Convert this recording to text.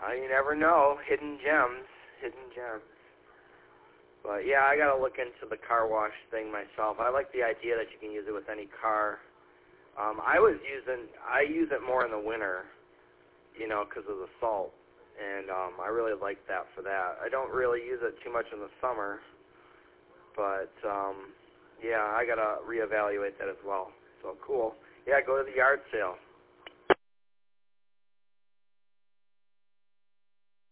You never know. Hidden gems. But yeah, I gotta look into the car wash thing myself. I like the idea that you can use it with any car. I use it more in the winter, because of the salt, and I really like that for that. I don't really use it too much in the summer, but yeah, I gotta reevaluate that as well. So cool. Yeah, go to the yard sale.